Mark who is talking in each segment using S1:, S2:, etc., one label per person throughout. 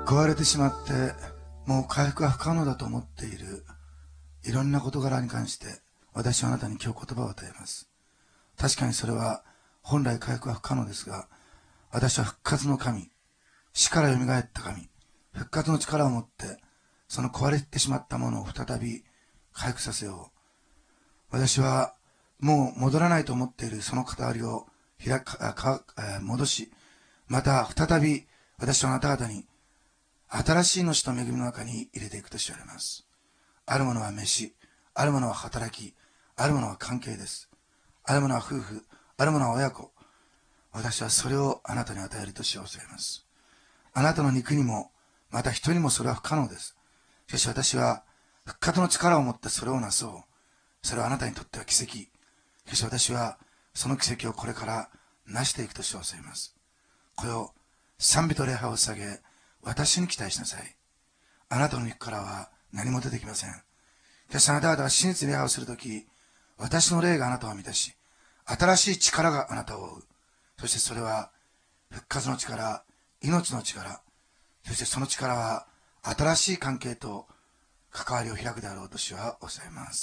S1: 壊れてしまってもう回復は不可能だと思っているいろんな事柄に関して、私はあなたに今日言葉を与えます。確かにそれは本来回復は不可能ですが、私は復活の神、死からよみがえった神、復活の力を持ってその壊れてしまったものを再び回復させよう。私はもう戻らないと思っているその傍りを戻し、また再び私はあなた方に新しい命と恵みの中に入れていくと知られます。あるものは飯、あるものは働き、あるものは関係です。あるものは夫婦、あるものは親子。私はそれをあなたに与えるとしようといます。あなたの肉にも、また人にもそれは不可能です。しかし私は復活の力を持ってそれをなそう。それはあなたにとっては奇跡。しかし私はその奇跡をこれから成していくとしようといます。これを賛美と礼拝を下げ、私に期待しなさい。あなたの肉からは何も出てきません。しかしあなた方は真実に礼拝をするとき、私の霊があなたを満たし、新しい力があなたを追う。そしてそれは復活の力、命の力、そしてその力は新しい関係と関わりを開くであろうと主はおっしゃいます。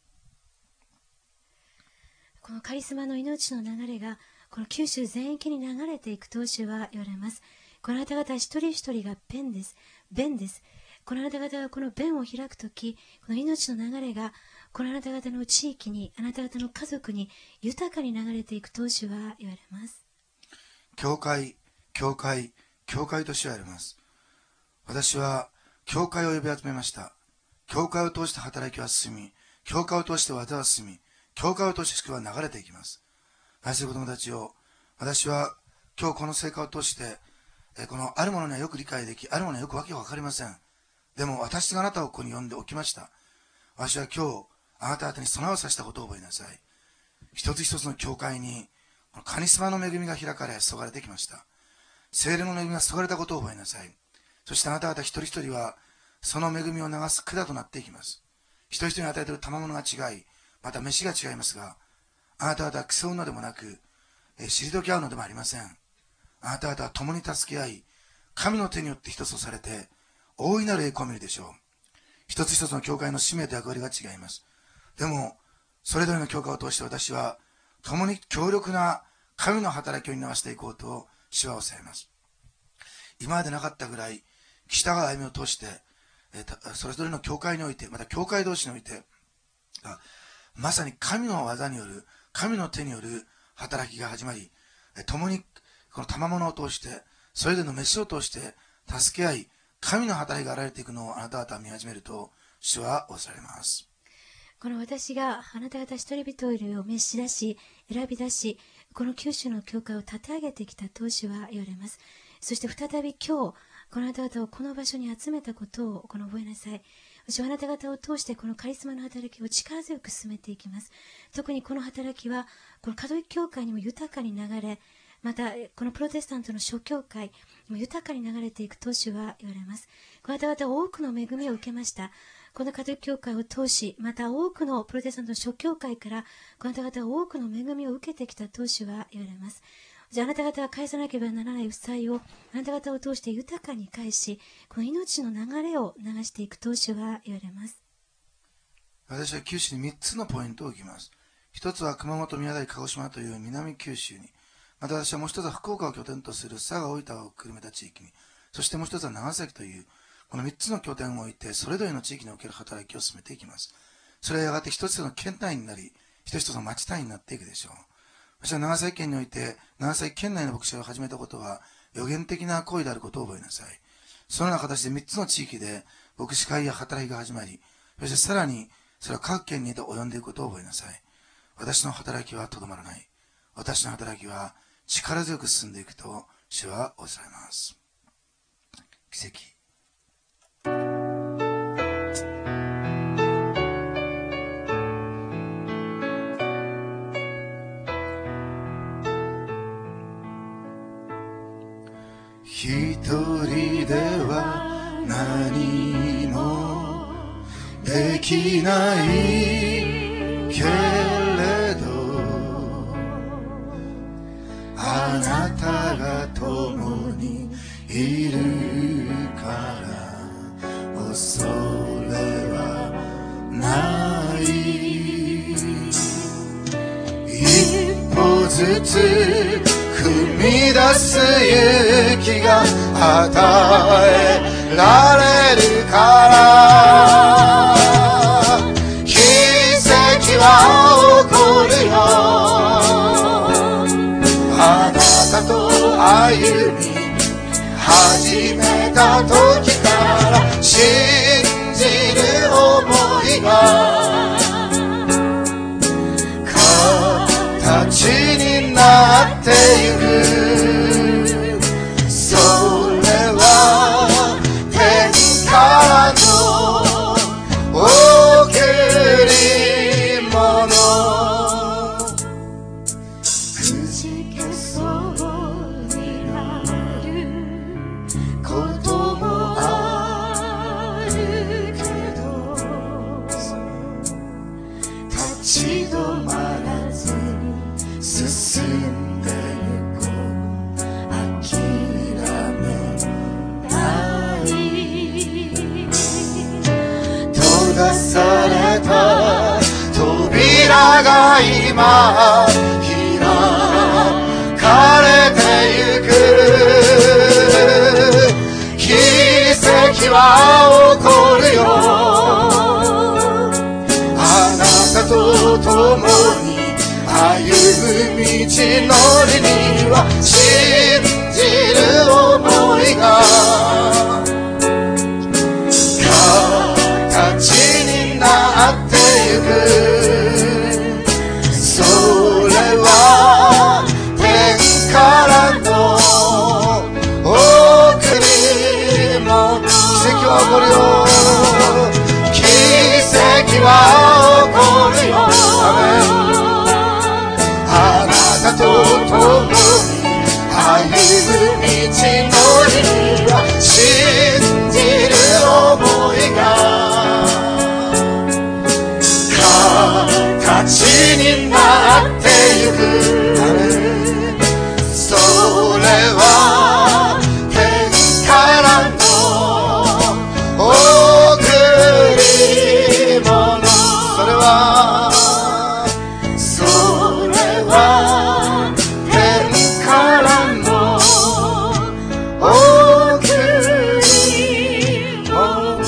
S2: このカリスマの命の流れがこの九州全域に流れていくと主は言われます。このあなた方一人一人が弁です。弁です。このあなた方がこの弁を開くとき、この命の流れがこのあなた方の地域に、あなた方の家族に豊かに流れていくと主は言われます。
S1: 教会、教会、教会と主は言われます。私は教会を呼び集めました。教会を通して働きは進み、教会を通して技は進み、教会を通して祝福は流れていきます。愛する子供たちを、私は今日この成果を通して、このあるものにはよく理解でき、あるものにはよくわけがわかりません。でも私があなたをここに呼んでおきました。私は今日あなた方に備えをさせたことを覚えなさい。一つ一つの教会にカリスマの恵みが開かれ注がれてきました。聖霊の恵みが注がれたことを覚えなさい。そしてあなた方一人一人はその恵みを流す管となっていきます。一人一人に与えている賜物が違い、また飯が違いますが、あなた方は競うのでもなく、退き合うのでもありません。あなた方は共に助け合い、神の手によって一つとされて大いなる栄光を見るでしょう。一つ一つの教会の使命と役割が違います。でもそれぞれの教会を通して私は共に強力な神の働きを担わしていこうと主はおっしゃいます。今までなかったぐらい岸田が歩みを通して、それぞれの教会において、また教会同士においてまさに神の技による、神の手による働きが始まり、共にこの賜物を通して、それぞれの飯を通して助け合い、神の働きが現れていくのをあなた方は見始めると主はおっしゃいます。
S2: この私があなた方一人一人を召し出し、選び出し、この九州の教会を立て上げてきたと主は言われます。そして再び今日、このあなた方をこの場所に集めたことをこの覚えなさい。私はあなた方を通してこのカリスマの働きを力強く進めていきます。特にこの働きはこのカトリック教会にも豊かに流れ、またこのプロテスタントの諸教会にも豊かに流れていくと主は言われます。この方々多くの恵みを受けました。このカトリック教会を通し、また多くのプロテスタントの諸教会からこの方々は多くの恵みを受けてきたと主は言われます。じゃあ、あなた方は返さなければならない負債をあなた方を通して豊かに返し、この命の流れを流していくと主は言われます。
S1: 私は九州に3つのポイントを置きます。一つは熊本、宮崎、鹿児島という南九州に、また私はもう一つは福岡を拠点とする佐賀、大分をくるめた地域に、そしてもう一つは長崎というこの3つの拠点を置いて、それぞれの地域における働きを進めていきます。それはやがて一つの県単位になり、一つの町単位になっていくでしょう。私は長崎県において、長崎県内の牧師を始めたことは予言的な行為であることを覚えなさい。そのような形で3つの地域で牧師会や働きが始まり、そしてさらにそれは各県に及んでいくことを覚えなさい。私の働きはとどまらない。私の働きは力強く進んでいくと主はおっしゃいます。奇跡。一人では何もできないけれど、あなたが共にいるから恐れはない。一歩ずつ踏み出す勇気が与えられるから、奇跡は起こるよ。あなたと歩み始めた時から信じる想いが形になってゆく。それは天からの贈り物。くじけそうになることもあるけど、立ち止まらずに進んでゆこう。諦めない。閉ざされた扉が今開かれてゆく。奇跡は起こるよ。あなたと共に歩む道のりには信じる想いが形になってゆく。それは天からの贈り物。奇跡は起こるよ。奇跡は起こるよ。アメン。あなたと共に歩む道のりには信じる想いが形になってゆく。それは天からの贈り物。それは天からの贈り物。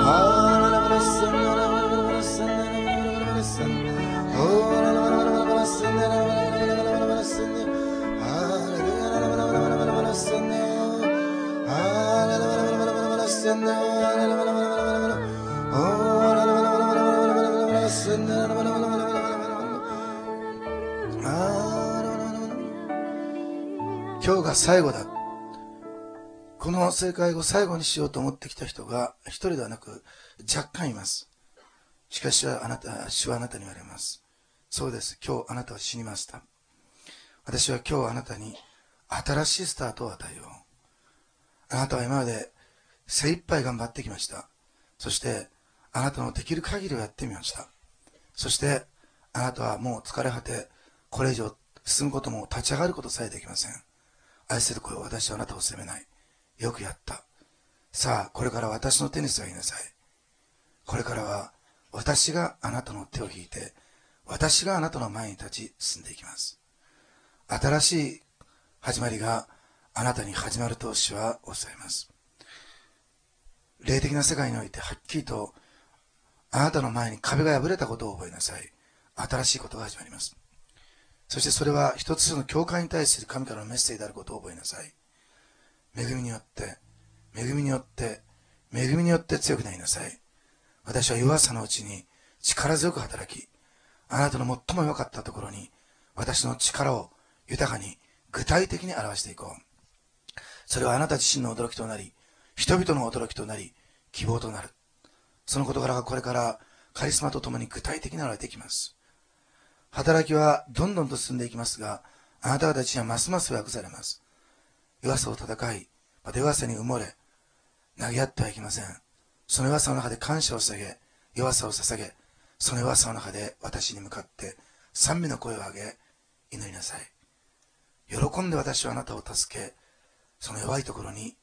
S1: 今日が最後だ。この正解を最後にしようと思ってきた人が一人ではなく若干います。しかし主はあなたに言われます。そうです。今日あなたは死にました。私は今日あなたに新しいスタートを与えよう。あなたは今まで精一杯頑張ってきました。そしてあなたのできる限りをやってみました。そしてあなたはもう疲れ果て、これ以上進むことも立ち上がることさえできません。愛する声を、私はあなたを責めない。よくやった。さあこれから私の手に座りなさい。これからは私があなたの手を引いて、私があなたの前に立ち進んでいきます。新しい始まりがあなたに始まると主はおっしゃいます。霊的な世界においてはっきりとあなたの前に壁が破れたことを覚えなさい。新しいことが始まります。そしてそれは一つの教会に対する神からのメッセージであることを覚えなさい。恵みによって、恵みによって、恵みによって強くなりなさい。私は弱さのうちに力強く働き、あなたの最も良かったところに私の力を豊かに具体的に表していこう。それはあなた自身の驚きとなり、人々の驚きとなり、希望となる。その事柄がこれからカリスマとともに具体的に現れていきます。働きはどんどんと進んでいきますが、あなた方たちにはますます訳されます。弱さを戦い、弱さに埋もれ、投げ合ってはいけません。その弱さの中で感謝を捧げ、弱さを捧げ、その弱さの中で私に向かって賛美の声を上げ、祈りなさい。喜んで私はあなたを助け、その弱いところに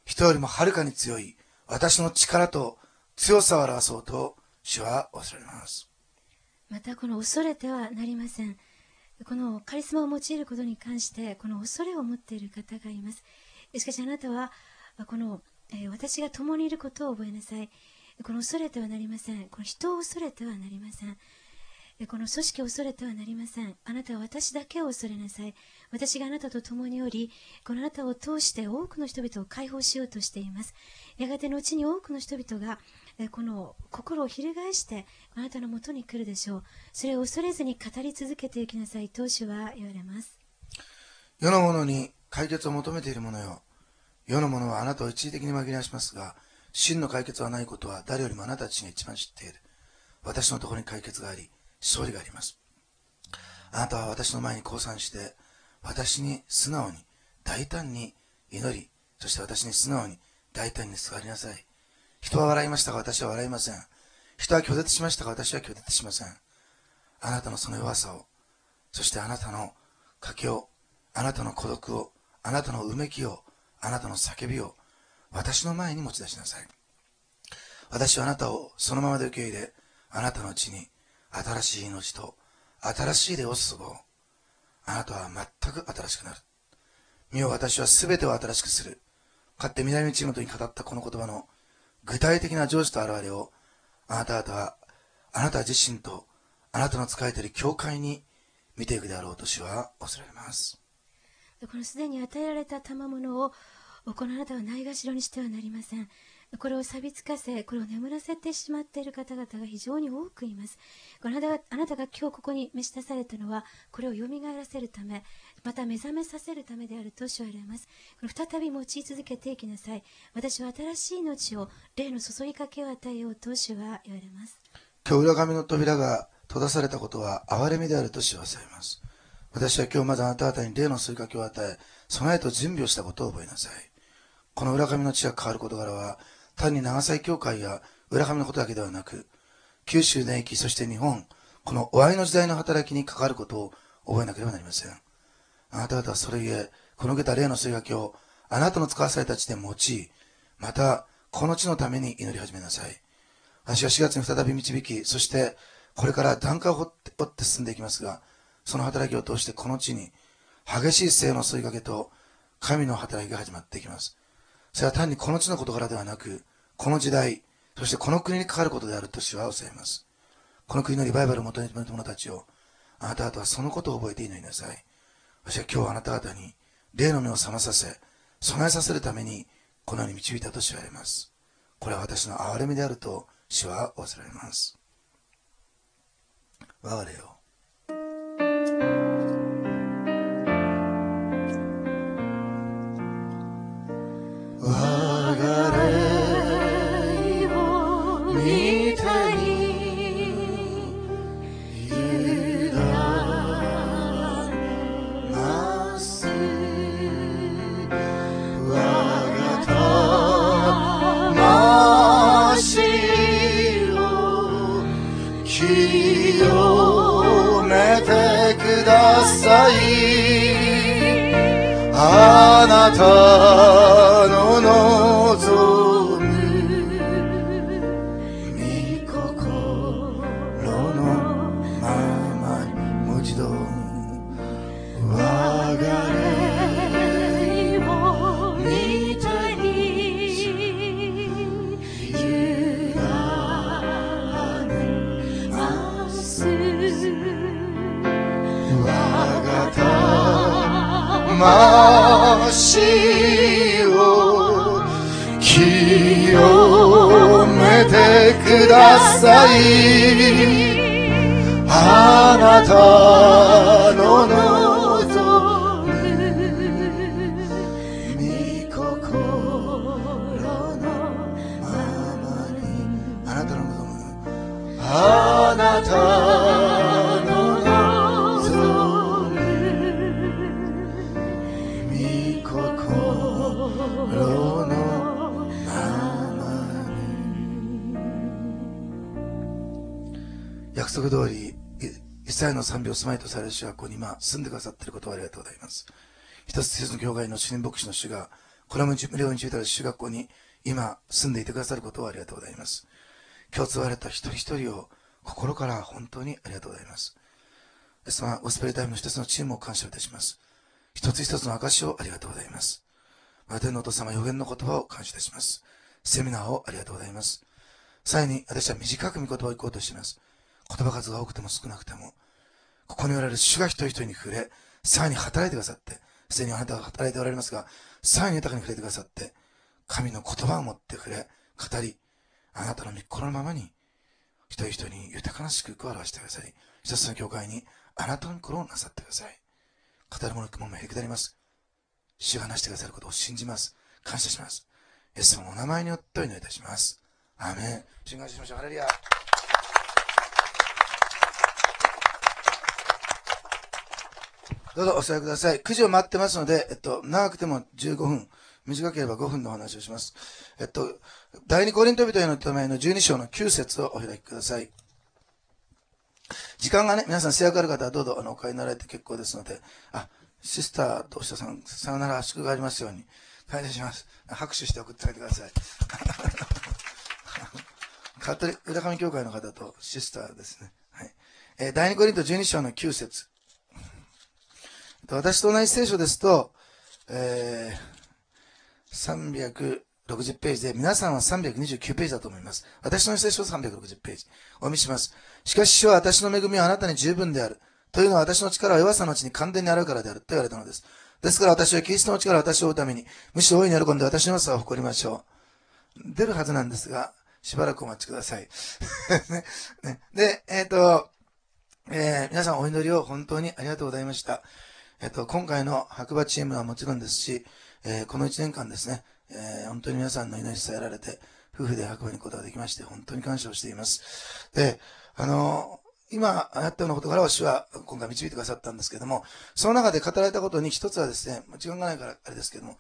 S1: 人よりもはるかに強い私の力と強さを表そうと主はおっしゃられます。
S2: またこの恐れてはなりません。このカリスマを用いることに関してこの恐れを持っている方がいます。しかしあなたはこの、私が共にいることを覚えなさい。この恐れてはなりません。この人を恐れてはなりません。この組織を恐れてはなりません。あなたは私だけを恐れなさい。私があなたと共におり、このあなたを通して多くの人々を解放しようとしています。やがて後に多くの人々がこの心を翻してあなたのもとに来るでしょう。それを恐れずに語り続けていきなさいと主は言われます。
S1: 世の者に解決を求めている者よ。世の者はあなたを一時的に紛らわしますが、真の解決はないことは誰よりもあなたたちが一番知っている。私のところに解決があり、勝利があります。あなたは私の前に降参して、私に素直に大胆に祈り、そして私に素直に大胆にすがりなさい。人は笑いましたが私は笑いません。人は拒絶しましたが私は拒絶しません。あなたのその弱さを、そしてあなたの賭けを、あなたの孤独を、あなたのうめきを、あなたの叫びを私の前に持ち出しなさい。私はあなたをそのままで受け入れ、あなたのうちに新しい命と新しい霊を注ごう。あなたは全く新しくなる。見よ、私はすべてを新しくする。かつて南チームとに語ったこの言葉の具体的な成就と現れを、あなた自身とあなたの仕えている教会に見ていくであろうと主はおっしゃられます。
S2: このすでに与えられた賜物をこのあなたはないがしろにしてはなりません。これを錆びつかせ、これを眠らせてしまっている方々が非常に多くいます。あなたが今日ここに召し出されたのは、これを蘇らせるため、また目覚めさせるためであると主は言われます。これ再び用い続けていきなさい。私は新しい命を、霊の注ぎかけを与えようと主は言われます。
S1: 今日裏紙の扉が閉ざされたことは憐れみであると主はされます。私は今日まずあなた方に霊の注ぎかけを与え、備えと準備をしたことを覚えなさい。この裏紙の地が変わる事柄は、単に長崎教会や浦上のことだけではなく、九州全域、そして日本、この終わりの時代の働きに関わることを覚えなければなりません。あなた方はそれゆえ、この受けた霊の注ぎかけをあなたの使わされた地で用い、またこの地のために祈り始めなさい。私は4月に再び導き、そしてこれから段階を追って進んでいきますが、その働きを通してこの地に激しい聖の注ぎかけと神の働きが始まっていきます。それは単にこの地の事柄ではなく、この時代、そしてこの国に関わることであると主は教えます。この国のリバイバルを求めている者たちを、あなた方はそのことを覚えて祈りなさい。私は今日あなた方に霊の目を覚まさせ、備えさせるためにこのように導いたと主は言われます。これは私の憐れみであると主はおっしゃられます。我が霊を我が霊を御手に委ねます我が魂を清めてくださいあなたの望む御心のままにもう一度我が霊を御手に委ねます我が魂を清めてくださいあなたの望む御心のままにあなたの望むあなたの望む御心のままに約束通りイスラエルの賛美を住まいとされる主はここに今住んでくださっていることをありがとうございます。一つ一つの教会の主任牧師の主がこれも無料に中たる中学校に今住んでいてくださることをありがとうございます。今日使われた一人一人を心から本当にありがとうございます。そのゴスペルタイムの一つのチームを感謝いたします。一つ一つの証をありがとうございます。天のお父様、予言の言葉を感謝いたします。セミナーをありがとうございます。さらに私は短く御言葉を行こうとしています。言葉数が多くても少なくても、ここにおられる主が一人一人に触れ、さらに働いてくださって、すでにあなたが働いておられますが、さらに豊かに触れてくださって、神の言葉を持って触れ、語り、あなたの御心のままに、一人一人に豊かな祝福を表してください。一つの教会にあなたの心をなさってください。語るものもへりくだります。主が話してくださることを信じます。感謝します。イエス様のお名前によってお祈りいたします。アーメン。主に感謝しましょう。ハレルヤ。どうぞお座りください。9時を待ってますので、長くても15分、短ければ5分のお話をします。第二コリント人への手前の12章の9節をお開きください。時間がね、皆さん制約ある方はどうぞお買いになられて結構ですので、シスターとお師匠さん、さよなら祝がありますように、感謝します。拍手して送ってあげてください。浦上教会の方とシスターですね。はい。第二コリント12章の9節。私と同じ聖書ですと、360ページで、皆さんは329ページだと思います。私の聖書は360ページ。お見せします。しかし主は私の恵みはあなたに十分である。というのは私の力は弱さのうちに完全にあるからである。と言われたのです。ですから私はキリストの力を私を追うために、むしろ大いに喜んで私の弱さを誇りましょう。出るはずなんですが、しばらくお待ちください。ね、で、皆さんお祈りを本当にありがとうございました。今回の白馬チームはもちろんですし、この1年間ですね、本当に皆さんの祈り伝えられて、夫婦で白馬に行くことができまして、本当に感謝をしています。で、今、あったような事柄を主は今回導いてくださったんですけども、その中で語られたことに一つはですね、時間がないからあれですけども、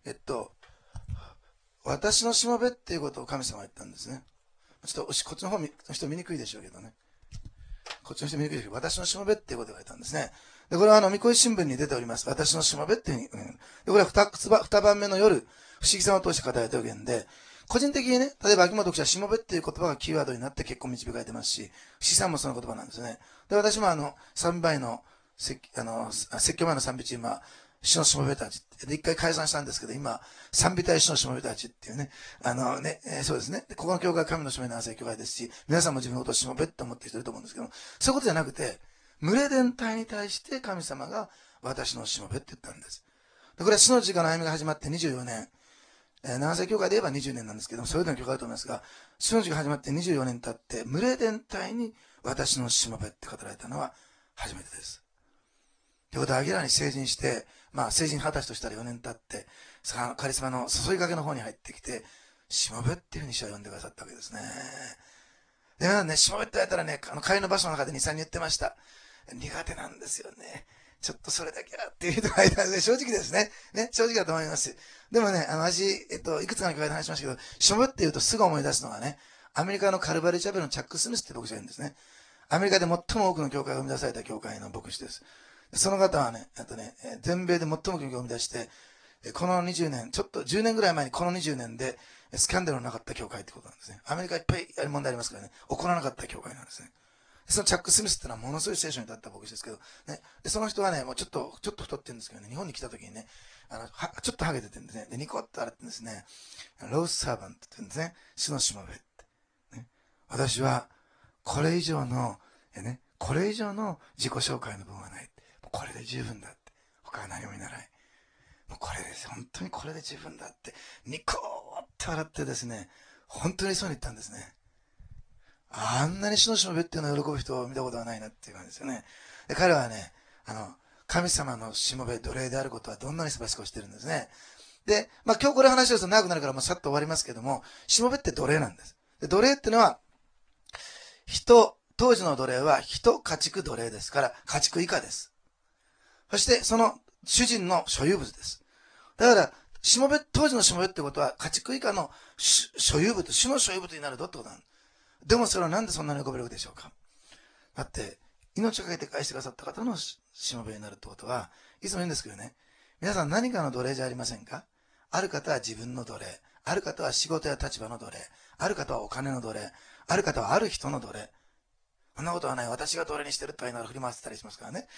S1: 私のしもべっていうことを神様が言ったんですね。ちょっとこっちの方の人見にくいでしょうけどね。こっちの人見にくいでしょうけど、私のしもべっていうことが言われたんですね。で、これは三越新聞に出ております。私のしもべっていうふうに。で、これは二番目の夜、不思議さを通して語られた予言で、個人的にね、例えば秋元記者、しもべっていう言葉がキーワードになって結婚導かれてますし、不思議さもその言葉なんですね。で、私も3倍の説教前の賛美チームは、主のしもべたちで、一回解散したんですけど、今、賛美隊主のしもべたちっていうね、そうですね。ここの教会は神のしもべの男性教会ですし、皆さんも自分のことをしもべって思ってる人いると思うんですけど、そういうことじゃなくて、群れ全体に対して神様が私のしもべって言ったんです。で、これは主の時間の歩みが始まって24年、南西教会で言えば20年なんですけども、それぞれの教会だと思いますが、主の時が始まって24年経って、群れ全体に私のしもべって語られたのは初めてです。ということは、明らかに成人して、成人20歳としたら4年経って、カリスマの注ぎかけの方に入ってきて、しもべっていうふうに主は呼んでくださったわけですね。で、皆さんね、しもべって言われたらね、会の場所の中で2、3人言ってました。苦手なんですよね。ちょっとそれだけはっていう人がいたんで、正直ですね。正直だと思います。でもね、私、いくつかの教会で話しましたけど、しもべって言うとすぐ思い出すのがね、アメリカのカルバリーチャペルのチャック・スミスって牧師がいるんですね。アメリカで最も多くの教会が生み出された教会の牧師です。その方はね、全米で最も多くの教会を生み出して、この20年、ちょっと10年ぐらい前にこの20年で、スキャンダルのなかった教会ってことなんですね。アメリカいっぱい問題ありますからね、起こらなかった教会なんですね。そのチャック・スミスってのはものすごい聖書に立った牧師ですけど、ね。で、その人はね、もうちょっと太ってるんですけどね、日本に来た時にね、ちょっとハゲててるんですね。で、ニコッと笑ってんですね、ロースサーバントって言うんですね。主のしもべって。ね。私は、これ以上の自己紹介の分はない。これで十分だって。他は何もいらない。もうこれです。本当にこれで十分だって。ニコーって笑ってですね、本当にそうに言ったんですね。あんなに主のしもべっていうのを喜ぶ人を見たことはないなっていう感じですよね。で、彼はね、神様のしもべ、奴隷であることはどんなに素晴らしくしてるんですね。で、今日これ話をすると長くなるからもうさっと終わりますけども、しもべって奴隷なんです。で、奴隷っていうのは、当時の奴隷は人家畜奴隷ですから、家畜以下です。そして、その主人の所有物です。だから、当時のしもべってことは、家畜以下の所有物、主の所有物になるとってことなんです。でもそれはなんでそんなに喜べるでしょうか。だって、命をかけて返してくださった方のしもべになるってことは、いつも言うんですけどね、皆さん何かの奴隷じゃありませんか。 ある方は自分の奴隷、ある方は仕事や立場の奴隷、ある方はお金の奴隷、ある方はある人の奴隷。そんなことはない。私が奴隷にしてると言いながら振り回してたりしますからね。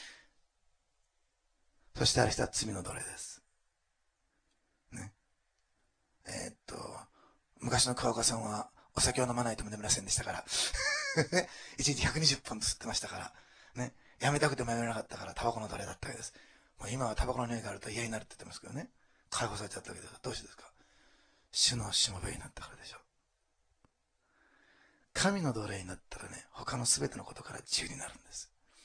S1: そしてある人は罪の奴隷です。ね。昔の川岡さんはお酒を飲まないとも眠れませんでしたから。ね。1日120本吸ってましたから。ね。やめたくてもやめなかったからタバコの奴隷だったわけです。もう今はタバコの匂いがあると嫌になるって言ってますけどね。解放されちゃったわけです。どうしてですか？主のしもべになったからでしょ。神の奴隷になったらね、他の全てのことから自由になるんです。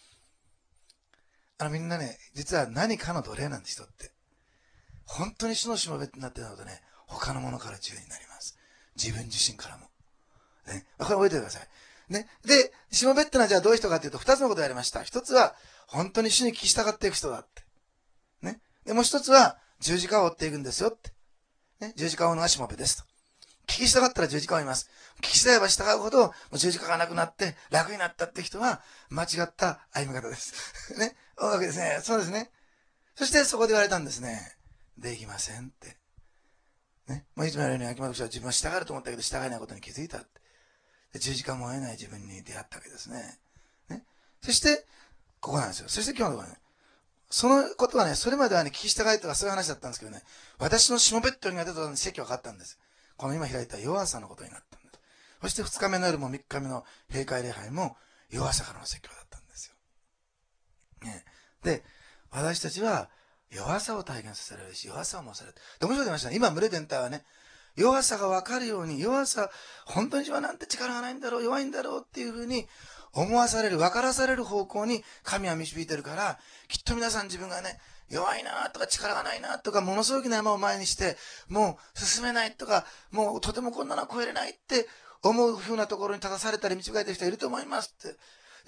S1: みんなね、実は何かの奴隷なんです、人って。本当に主のしもべになってなるとね、他のものから自由になります。自分自身からも。ね。これ覚えてください。ね。で、しもべってのはじゃあどういう人かっていうと、二つのことをやりました。一つは、本当に主に聞き従っていく人だって。ね。で、もう一つは、十字架を追っていくんですよって。ね。十字架を追うのがしもべですと。聞き従ったら十字架を追います。聞き従えば従うほど、十字架がなくなって楽になったって人は、間違った歩み方です。ね。追うわけですね。そうですね。そしてそこで言われたんですね。できませんって。ね。もういつもやるように秋元氏は自分は従うと思ったけど従えないことに気づいたって。で十字架も追えない自分に出会ったわけですね。ね。そして、ここなんですよ。そして今日のところね。そのことはね、それまではね、聞き従いとかそういう話だったんですけどね、私のしもべっていうのが出たときに席分かったんです。この今開いた弱さのことになったんです。そして2日目の夜も3日目の閉会礼拝も弱さからの説教だったんですよ。ね。で、私たちは弱さを体現させられるし、弱さをもされる。で、面白い出ましたね。今、群れ全体はね、弱さが分かるように、弱さ、本当に自分はなんて力がないんだろう、弱いんだろうっていうふうに思わされる、分からされる方向に神は導いてるから、きっと皆さん自分がね、弱いなとか力がないなとか、ものすごくな山を前にして、もう進めないとか、もうとてもこんなのは超えれないって思うふうなところに立たされたり導かれてる人いると思いますって。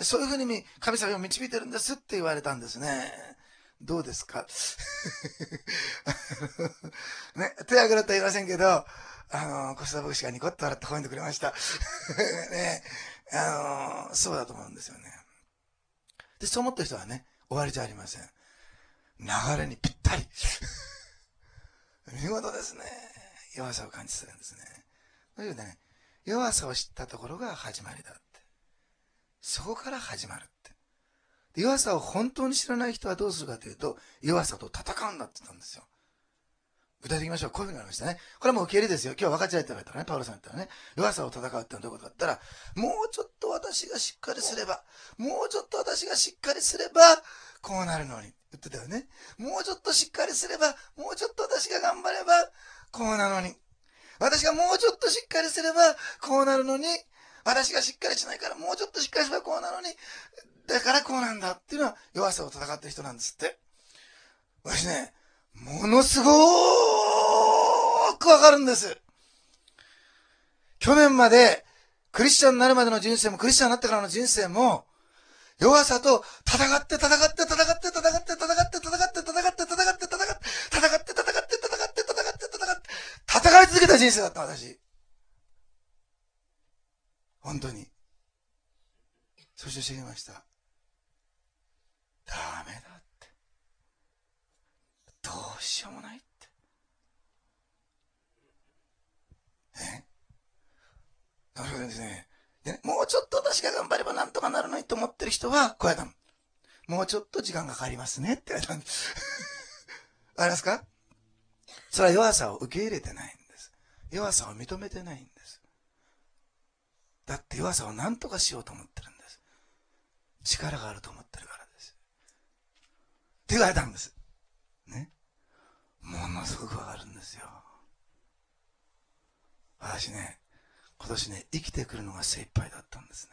S1: そういうふうに神様を導いてるんですって言われたんですね。どうですかね、手挙げろとは言いませんけど、コスタ牧師がニコッと笑って吠えてくれました。ね、そうだと思うんですよね。で、そう思った人はね、終わりじゃありません。流れにぴったり。見事ですね。弱さを感じするんですね。というね、弱さを知ったところが始まりだって。そこから始まるって。弱さを本当に知らない人はどうするかというと、弱さと戦うんだって言ったんですよ。具体的に言いましょう。こういうふうになりましたね。これはもう受け入れですよ。今日分かち合えて言われたらね、パウロさん言ったらね、弱さを戦うってのはどういうことかって言ったら、もうちょっと私がしっかりすれば、もうちょっと私がしっかりすれば、こうなるのに。言ってたよね。もうちょっとしっかりすれば、もうちょっと私が頑張れば、こうなのに。私がもうちょっとしっかりすれば、こうなるのに、私がしっかりしないから、もうちょっとしっかりすればこうなのに、だからこうなんだっていうのは弱さを戦ってる人なんですって。私ね、ものすごーくわかるんです。去年までクリスチャンになるまでの人生もクリスチャンになってからの人生も弱さと戦って戦って戦って戦って戦って戦って戦って戦って戦って戦って戦って戦って戦って戦って戦って戦い続けた人生だった私。本当に。そして知りました。ダメだって。どうしようもないって。なるほどですね。でね、もうちょっと私が頑張ればなんとかならないと思ってる人は、こうやったの。もうちょっと時間がかかりますねって言われたんです。ありますか？それは弱さを受け入れてないんです。弱さを認めてないんです。だって弱さを何とかしようと思ってるんです。力があると思ってるからです。って言われたんです。ね。ものすごくわかるんですよ。私ね、今年ね、生きてくるのが精一杯だったんですね。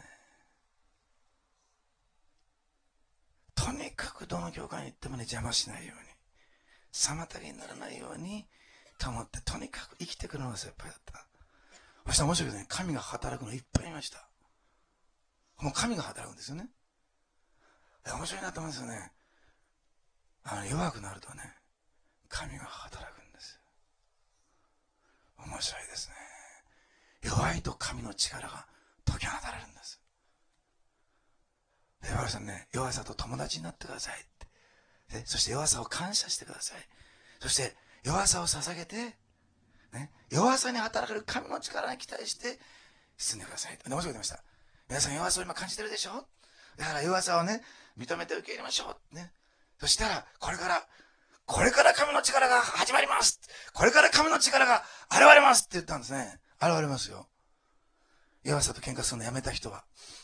S1: とにかくどの教会に行ってもね、邪魔しないように、妨げにならないようにと思って、とにかく生きてくるのが精一杯だった。そしたら面白いですね、神が働くのいっぱいいました。もう神が働くんですよね。面白いなと思うんですよね。弱くなるとね、神が働くんです。面白いですね。弱いと神の力が解き放たれるんです。弱さんね、弱さと友達になってくださいって。そして弱さを感謝してください。そして弱さを捧げて、ね、弱さに働かれる神の力に期待して進んでください。面白いこと言いました。皆さん弱さを今感じてるでしょ。だから弱さをね、認めて受け入れましょう。ね。そしたら、これから神の力が始まります。これから神の力が現れますって言ったんですね。現れますよ。弱さと喧嘩するのやめた人は。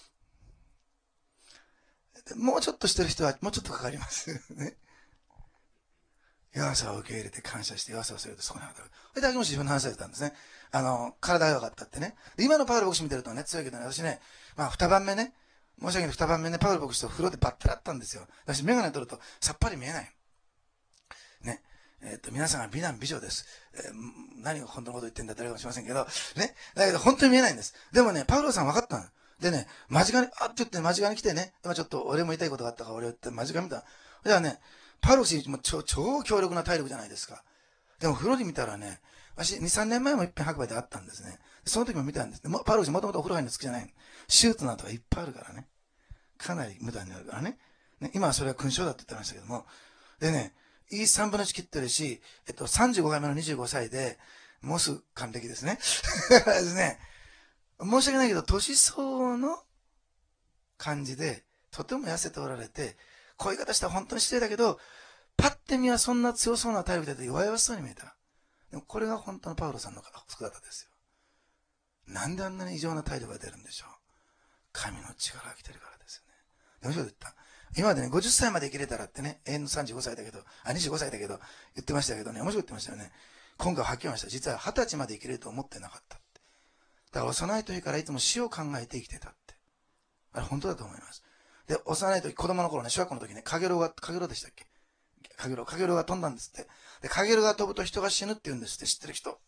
S1: もうちょっとしてる人はもうちょっとかかります。ね。弱さを受け入れて感謝して弱さをするとそこに働く。で、だけもし自分の話されたんですね。体が弱かったってね。で今のパウロ牧師見てるとね、強いけどね、私ね、二晩目ね、申し訳ない二晩目ね、パウロ牧師と風呂でバッタリあったんですよ。私、メガネ取るとさっぱり見えない。ね。皆さんは美男美女です。何が本当のこと言ってんだってあれかもしれませんけど、ね。だけど本当に見えないんです。でもね、パウロさん分かったの。でね、間近に、って言って間近に来てね、今ちょっと俺も言いたいことがあったから俺を言って間近に見た。じゃあね、パウロ牧師も超強力な体力じゃないですか。でも風呂で見たらね、私2、3年前も一遍白馬であったんですね。その時も見たんです。パウロ牧師もともとお風呂入るの好きじゃない。手術なんとかいっぱいあるからね。かなり無駄になるからね。今はそれは勲章だって言ってましたけども。でね、いい3分の1切ってるし、35回目の25歳で、もうすぐ還暦ですね。だからですね、申し訳ないけど、年相応の感じで、とても痩せておられて、こういう言い方したら本当に失礼だけど、パッて見はそんな強そうな体力で弱々しそうに見えた。でもこれが本当のパウロさんの姿ですよ。なんであんなに異常な体力が出るんでしょう。神の力が来てるからですよね。でもそう言った。今までね、50歳まで生きれたらってね、永遠の35歳だけど、25歳だけど、言ってましたけどね、面白い言ってましたよね。今回はっきり言いました。実は20歳まで生きれると思ってなかったって。だから幼い時からいつも死を考えて生きてたって。あれ本当だと思います。で、幼い時、子供の頃ね、小学校の時ね、カゲロウでしたっけ？カゲロウが飛んだんですって。で、カゲロウが飛ぶと人が死ぬって言うんですって、知ってる人。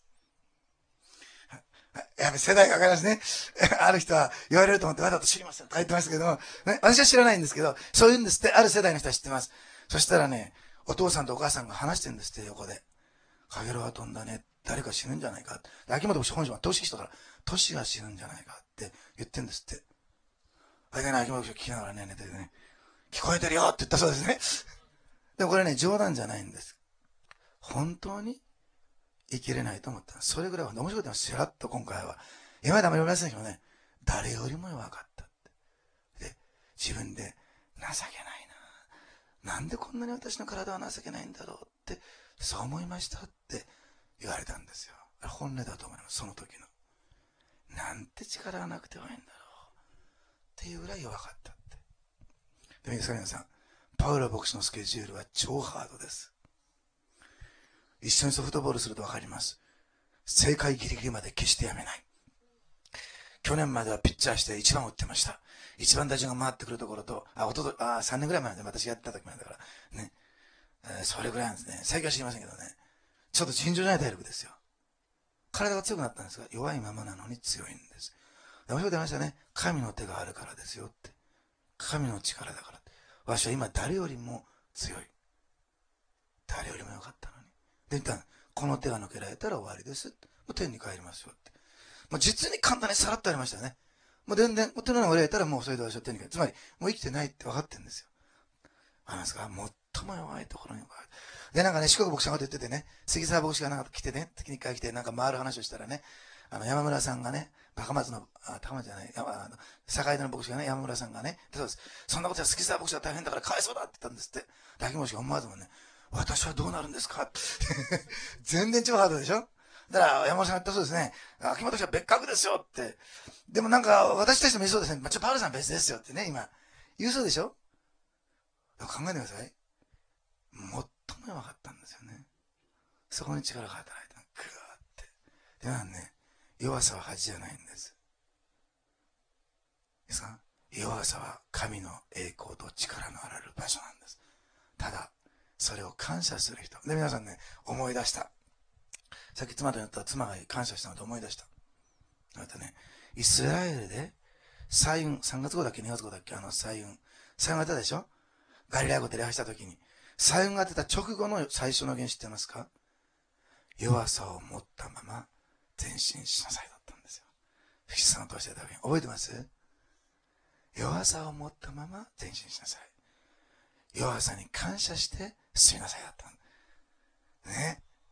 S1: やべ、世代がわかりますね。ある人は言われると思ってわざと知りませんとか言ってましたけども、ね、私は知らないんですけど、そう言うんですって、ある世代の人は知ってます。そしたらね、お父さんとお母さんが話してるんですって、横で。カゲロウが飛んだね。誰か死ぬんじゃないか。秋元本庄は年人から、年が死ぬんじゃないかって言ってるんですって。あれがね、秋元聞きながらね、寝ててね、聞こえてるよって言ったそうですね。でもこれね、冗談じゃないんです。本当に生きれないと思った。それぐらいは面白いことしらっと今回は。今まであまり言いませんけどね、誰よりも弱かったって。で、自分で情けないな。なんでこんなに私の体は情けないんだろうって、そう思いましたって言われたんですよ。本音だと思います、その時の。なんて力がなくて弱いんだろうっていうぐらい弱かったって。で、皆さん、パウロ牧師のスケジュールは超ハードです。一緒にソフトボールすると分かります。正解ギリギリまで決してやめない。去年まではピッチャーして1番打ってました。一番打順が回ってくるところと、3年ぐらい前で私やってた時までだから、ね。それぐらいなんですね。最近は知りませんけどね。ちょっと尋常じゃない体力ですよ。体が強くなったんですが、弱いままなのに強いんです。面白い出ましたね。神の手があるからですよって。神の力だから。私は今誰よりも強い。誰よりもよかったのに。で、言ったら、この手が抜けられたら終わりです。もう天に帰りますよって。もう実に簡単にさらっとありましたね。もう全然、手の中がれたらもうそれで私は天に帰る。つまり、もう生きてないって分かってるんですよ。わかりますか？最も弱いところに弱い。で、なんかね、四国牧師が言っててね、杉沢牧師がなんか来てね、月に1回来て、なんか回る話をしたらね、山村さんがね、高松の、高松じゃない、坂出の牧師がね、山村さんがね、そうです。そんなことは杉沢牧師は大変だからかわいそうだって言ったんですって。大木牧師が思わずもね、私はどうなるんですか全然超ハードでしょ。だから山村さんが言ったそうですね、秋元氏は別格ですよって。でもなんか私たちも言いそうですね、パウルさん別ですよってね、今。言うそうでしょ。考えてください。最も弱かったんですよね。そこに力が働いた。グーって。ではね、弱さは恥じゃないんです。ですか？弱さは神の栄光と力のあられる場所なんです。ただ、それを感謝する人。で、皆さんね、思い出した。さっき妻と言ったら妻が感謝したので思い出した。またね、イスラエルで、彩雲、3月号だっけ、2月号だっけ、彩雲が出たでしょ？ガリラヤ湖で礼拝した時に。彩雲が出た直後の最初の言知ってますか？弱さを持ったまま前進しなさいだったんですよ。福士さんと教えた時に覚えてます？弱さを持ったまま前進しなさい。弱さに感謝して進みなさいだったんね。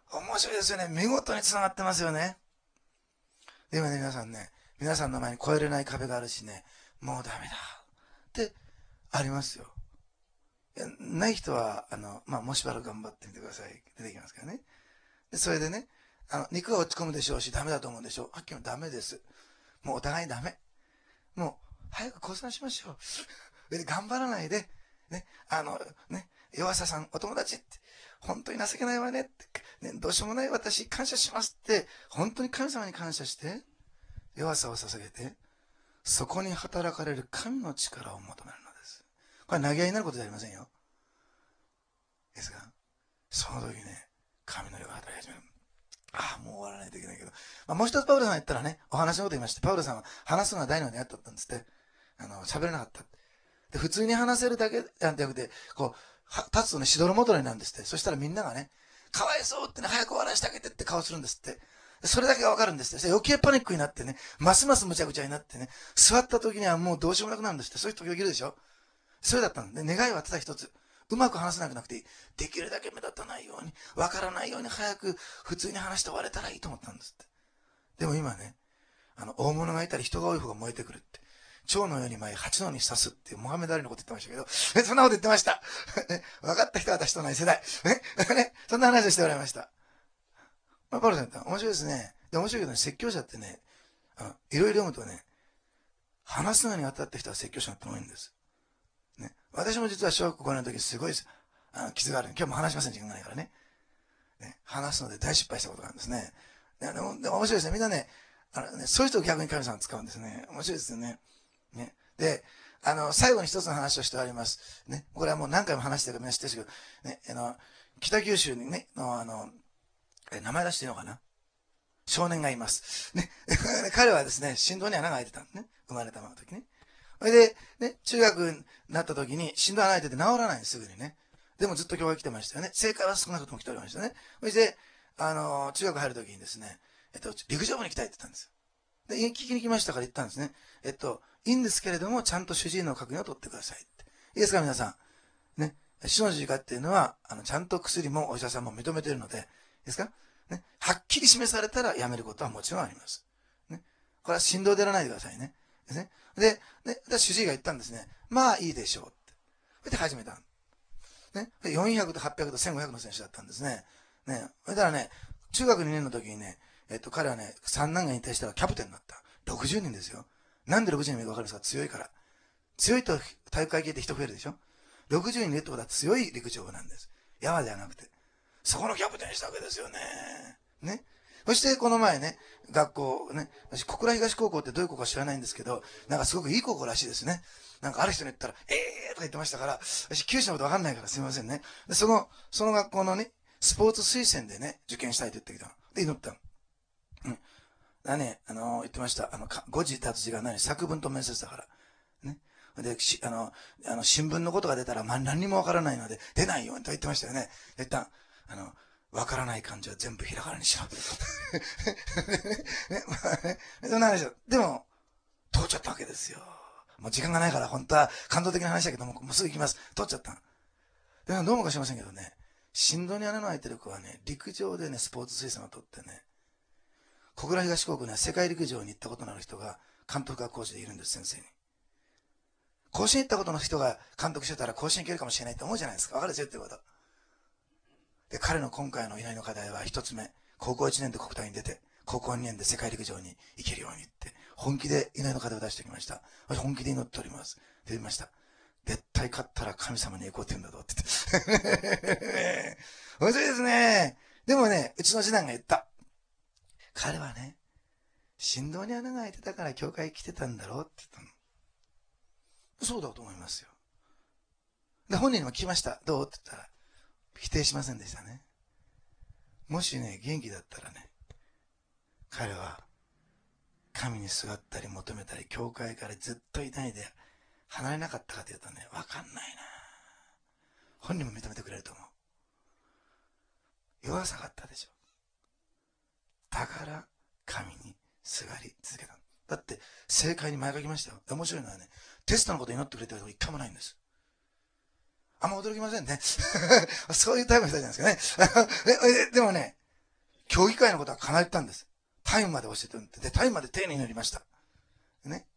S1: 面白いですよね。見事に繋がってますよね。で今ね、皆さんの前に越えれない壁があるしね、もうダメだってありますよ。ない人は、もうしばらく頑張ってみてください。出てきますからね。で、それでね、肉が落ち込むでしょうし、ダメだと思うんでしょう。はっきり言うダメです。もうお互いダメ。もう、早く降参しましょう。で、頑張らないで、ね、弱ささん、お友達って、本当に情けないわねって、ね、どうしようもない私、感謝しますって、本当に神様に感謝して、弱さを捧げて、そこに働かれる神の力を求めるのです。これ投げ合いになることじゃありませんよ。ですが、その時ね、神の霊が働き始める。もう終わらないといけないけど。もう一つパウロさんが言ったらね、お話のこと言いまして、パウロさんは話すのが大のでやったんですって。喋れなかった。で、普通に話せるだけじゃなくて、立つとね、しどろもどろになるんですって。そしたらみんながね、かわいそうってね、早く終わらせてあげてって顔するんですって。それだけがわかるんですって。余計パニックになってね、ますますむちゃくちゃになってね、座った時にはもうどうしようもなくなるんですって。そういう時々いるでしょ。それだったんで、願いはただ一つ。うまく話せなくなくていい。できるだけ目立たないように、わからないように早く普通に話して終われたらいいと思ったんですって。でも今ね、大物がいたり人が多い方が燃えてくるって。蝶のように前、蜂のように刺すっていうモハメド・アリのこと言ってましたけど、そんなこと言ってました。分かった人は私と同じ世代。そんな話をしておられました。パウロさん言ったら面白いですね。で、面白いけどね、説教者ってね、いろいろ読むとね、話すのに当たった人は説教者って多いんです。ね、私も実は小学校5年の時すごい傷がある。今日も話しません、時間がないからね。話すので大失敗したことがあるんですね。でも面白いですね。みんなね、そういう人を逆に神様は使うんですね。面白いですよね。で、最後に一つの話をしてあります。ね。これはもう何回も話してるからみんな知ってるんですけど、ね、北九州にね、名前出していいのかな、少年がいます。ね。彼はですね、心臓に穴が開いてたんですね。生まれた時ね。それで、ね、中学になった時に心臓穴開いてて治らないんです、すぐにね。でもずっと教会来てましたよね。正解は少なくとも来ておりましたね。そして、中学入る時にですね、陸上部に来たいって言ったんですよ。で、聞きに来ましたから言ったんですね。いいんですけれども、ちゃんと主治医の確認を取ってくださいって。いいですか、皆さん。ね。死の十字架っていうのは、ちゃんと薬もお医者さんも認めているので、いいですかね。はっきり示されたらやめることはもちろんあります。ね。これは振動でやらないでくださいね。ですね。で、主治医が言ったんですね。まあいいでしょうって。それで始めた。ね。400と800と1500の選手だったんですね。ね。それからね、中学2年の時にね、彼はね、三男が引退したらキャプテンになった。60人ですよ。なんで60人もいるか分かるんですか？強いから。強いと体育会系って人増えるでしょ？ 60 人いるってことは強い陸上部なんです。山ではなくて。そこのキャプテンにしたわけですよね。ね。そしてこの前ね、学校ね、私小倉東高校ってどういう高校か知らないんですけど、なんかすごくいい高校らしいですね。なんかある人に言ったら、とか言ってましたから、私九州のことわかんないからすみませんね。で、その学校のね、スポーツ推薦でね、受験したいと言ってきたの。で、祈ったの。うん。だね、言ってました。誤字脱字が作文と面接だから。ね。で、新聞のことが出たら、何にもわからないので、出ないようにと言ってましたよね。一旦、わからない漢字は全部ひらがなにしろ。ね、まあね、そんな話でも、通っちゃったわけですよ。もう時間がないから、本当は感動的な話だけども、もうすぐ行きます。通っちゃった。でもどうもかしませんけどね、心臓に穴の開いてる子はね、陸上でね、スポーツ推薦を取ってね、小倉東高校には世界陸上に行ったことのある人が、監督がコーチでいるんです、先生に。甲子園行ったことの人が監督してたら甲子園行けるかもしれないって思うじゃないですか。わかるですよってこと。で、彼の今回の祈りの課題は一つ目、高校1年で国体に出て、高校2年で世界陸上に行けるようにって、本気で祈りの課題を出してきました。私本気で祈っております。で言いました。絶対勝ったら神様に行こうって言うんだぞって言って。面白いですね。でもね、うちの次男が言った。彼はね、心臓に穴が開いてたから教会来てたんだろうって言ったの。そうだと思いますよ。で、本人にも聞きました。どうって言ったら、否定しませんでしたね。もしね、元気だったらね、彼は、神にすがったり求めたり、教会からずっといないで、離れなかったかというとね、わかんないな。本人も認めてくれると思う。弱さがあったでしょ。だから、神にすがり続けた。だって、正解に前書きましたよ。面白いのはね、テストのこと祈ってくれてるとこ一回もないんです。あんま驚きませんね。そういうタイプの人じゃないですかね。でもね、 協議会のことは叶えたんです。タイムまで教えてるんで、で、タイムまで丁寧に祈りました。ね。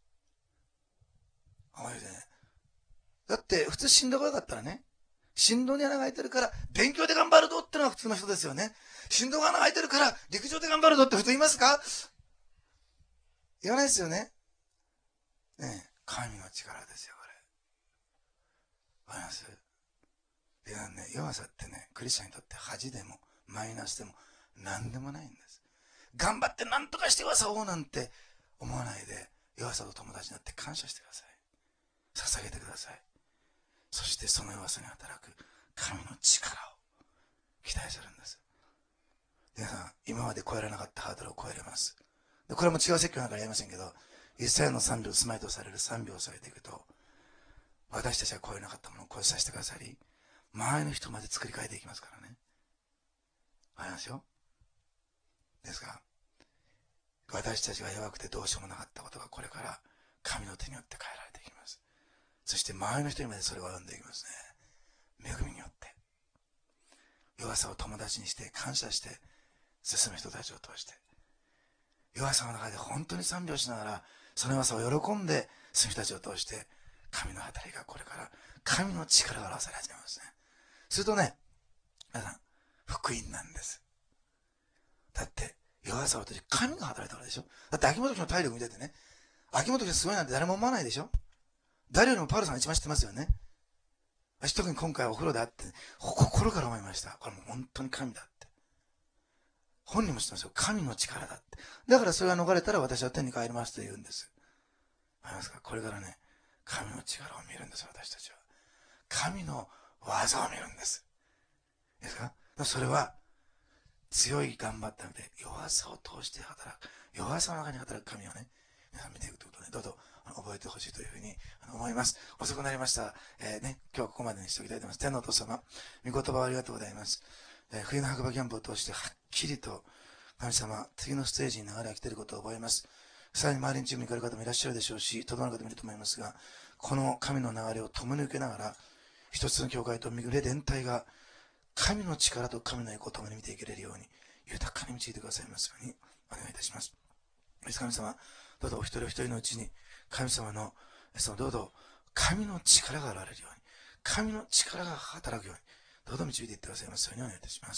S1: だって、普通振動が良かったらね、振動に穴が開いてるから、勉強で頑張るぞってのが普通の人ですよね。振動が穴が開いてるから、陸上で頑張るぞって普通言いますか？言わないですよね。ねえ、神の力ですよ、これ。わかります？いやね、弱さってね、クリスチャンにとって恥でも、マイナスでも、何でもないんです。頑張って何とかして弱さをなんて思わないで、弱さと友達になって感謝してください。捧げてください。そしてその弱さに働く神の力を期待するんです。皆さん、今まで超えられなかったハードルを超えれます。でこれも違う説教なんかやりませんけど、イスラエルの3秒、住まいとされる3秒をされていくと、私たちは超えなかったものを超えさせてくださり、周りの人まで作り変えていきますからね。わかりますよ。ですが、私たちが弱くてどうしようもなかったことがこれから神の手によって変えられていきます。そして周りの人にまでそれを及んでいきますね。恵みによって。弱さを友達にして感謝して進む人たちを通して。弱さの中で本当に賛美をしながら、その弱さを喜んで進む人たちを通して、神の働きがこれから神の力が表され始めますね。するとね、皆さん、福音なんです。だって、弱さを通して神が働いたからでしょ。だって秋元家の体力見ててね、秋元家すごいなんて誰も思わないでしょ。誰よりもパウロさんが一番知ってますよね。私特に今回お風呂で会って、心から思いました。これもう本当に神だって。本人も知ってますよ。神の力だって。だからそれが逃れたら私は天に帰りますと言うんです。わかりますか？これからね、神の力を見るんです、私たちは。神の技を見るんです。いいですか？それは、強い頑張ったので、弱さを通して働く。弱さの中に働く神をね、皆さん見ていくということで、どうぞ覚えてほしいというふうに思います。遅くなりました。今日はここまでにしておきたいと思います。天のお父様、御言葉をありがとうございます。冬の白馬キャンプを通してはっきりと、神様、次のステージに流れが来ていることを覚えます。さらに周りにチームに行かれる方もいらっしゃるでしょうし、とどまる方もいると思いますが、この神の流れを共に受けながら、一つの教会と御霊全体が神の力と神の栄光を共に見ていけれるように、豊かに導いてくださいますようにお願いいたします。神様、どうぞお一人お一人のうちに、神様の、どうぞ神の力が現れるように、神の力が働くように、どうぞ導いていってくださいますようにお願いいたします。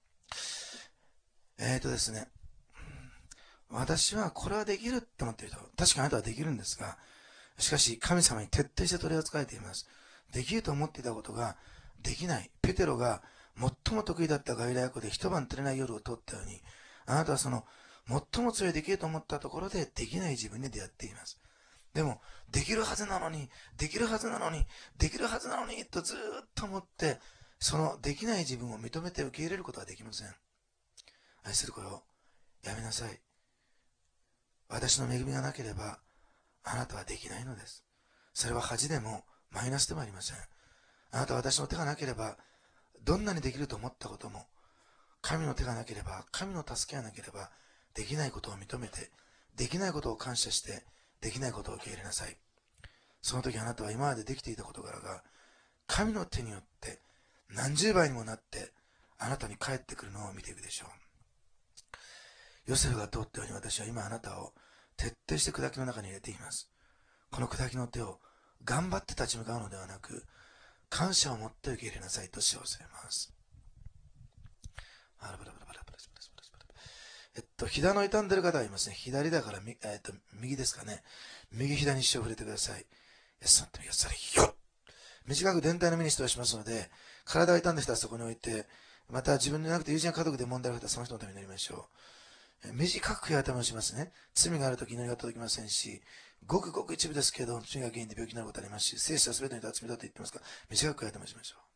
S1: ですね、私はこれはできると思っている人、確かにあなたはできるんですが、しかし神様に徹底して取り扱えています。できると思っていたことができない。ペテロが最も得意だったガリラヤ湖で一晩足れない夜を通ったように、あなたはその最も強いできると思ったところでできない自分に出会っています。でも、できるはずなのに、できるはずなのに、できるはずなのに、とずっと思って、そのできない自分を認めて受け入れることはできません。愛する子よ、やめなさい。私の恵みがなければ、あなたはできないのです。それは恥でもマイナスでもありません。あなたは私の手がなければ、どんなにできると思ったことも、神の手がなければ、神の助けがなければ、できないことを認めて、できないことを感謝して、できないことを受け入れなさい。その時あなたは今までできていた事柄が、神の手によって何十倍にもなって、あなたに返ってくるのを見ていくでしょう。ヨセフが通ったように私は今あなたを徹底して砕きの中に入れています。この砕きの手を頑張って立ち向かうのではなく、感謝を持って受け入れなさいと知らせます。膝の痛んでる方がいますね。左だから右ですかね。右膝に手を触れてください。短く全体のミニストをしますので、体を痛んで人はそこに置いて、また自分でなくて友人や家族で問題がある方はその人のためになりましょう。短く悔い改めをしますね。罪があるとき祈りが届きませんし、ごくごく一部ですけど、罪が原因で病気になることありますし、聖書は全ての人は罪だと言ってますから、短く悔い改めをしましょう。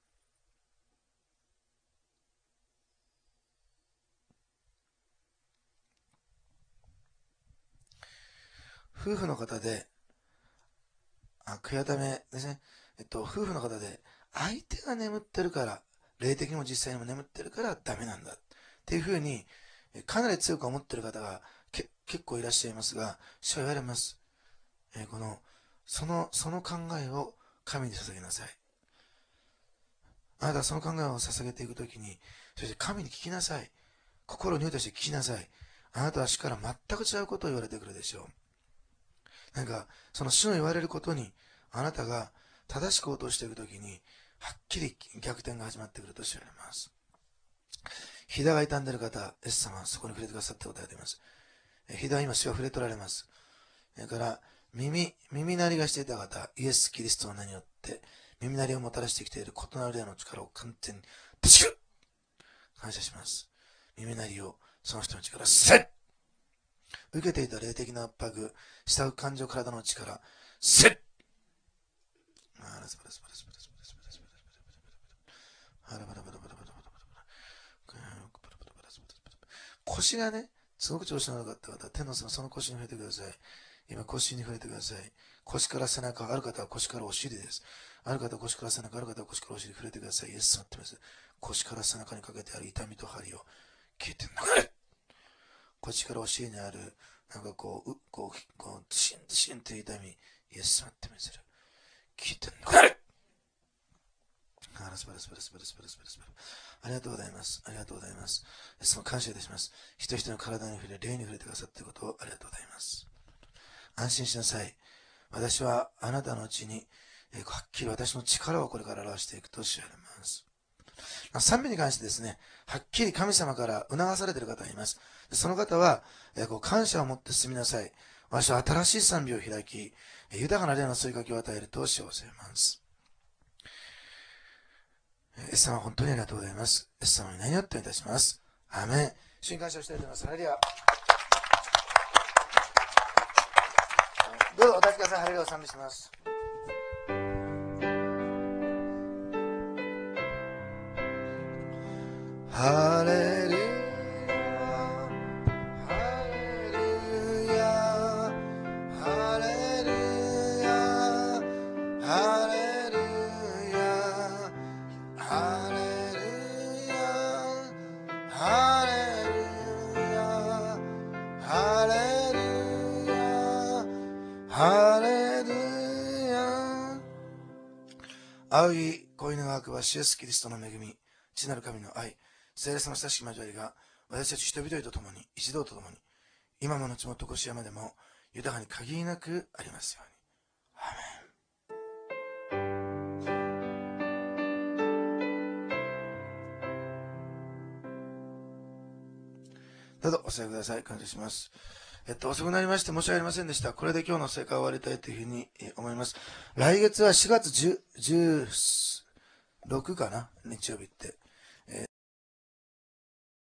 S1: 夫婦の方で、悔い改めですね。夫婦の方で、相手が眠ってるから、霊的にも実際にも眠ってるからダメなんだ。っていうふうに、かなり強く思ってる方が結構いらっしゃいますが、主は言われます。その考えを神に捧げなさい。あなたはその考えを捧げていくときに、そして神に聞きなさい。 心を入として聞きなさい。あなたは主から全く違うことを言われてくるでしょう。なんか、その主の言われることに、あなたが正しく応答していくときに、はっきり逆転が始まってくると知られます。膝が痛んでいる方、イエス様はそこに触れてくださって答えています。膝は今主が触れ取られます。それから、耳鳴りがしていた方、イエス・キリストの名によって、耳鳴りをもたらしてきている異なる霊の力を完全に、プシュッ感謝します。耳鳴りをその人の力、セッ受けていた霊的な圧迫、慕う感情、体の力、セッ腰がね、すごく調子の悪かった方、天の様その腰に触れてください。今腰に触れてください。腰から背中、ある方は腰からお尻です。ある方は腰から背中、ある方は腰からお尻触れてください。イエス様ってます。腰から背中にかけてある痛みと張りを消えてんのかね。腰からお尻にある、なんかシンって痛み、イエス様ってます。消えてんのかね。ありがとうございます。ありがとうございます。その感謝いたします。人々の体に触れ、霊に触れてくださっていることをありがとうございます。安心しなさい。私はあなたのうちに、はっきり私の力をこれから表していくと知られます。賛美に関してですね、はっきり神様から促されている方がいます。その方は、感謝を持って進みなさい。私は新しい賛美を開き、豊かな霊の吸いかけを与えると幸せます。イエス様本当にありがとうございます。イエス様に何をお願いいたします。アーメン。主に感謝をしたいと思います。ハレルヤ。どうぞお立ちください。ハレルヤを賛美します。ハレルヤ、ハレルヤ、ハレルヤ、ハレルヤ、ハレルヤ、ハレルヤ、ハレルヤ、ハレルヤ。青い恋の枠は主イエスキリストの恵み、父なる神の愛、聖霊様の親しき交わりが私たち人々と共に一同と共に今も後もとこし山でも豊かに限りなくありますように。アーメン。どうぞお座りください。感謝します。遅くなりまして申し訳ありませんでした。これで今日の成果を終わりたいというふうに思います。来月は4月16かな、日曜日って。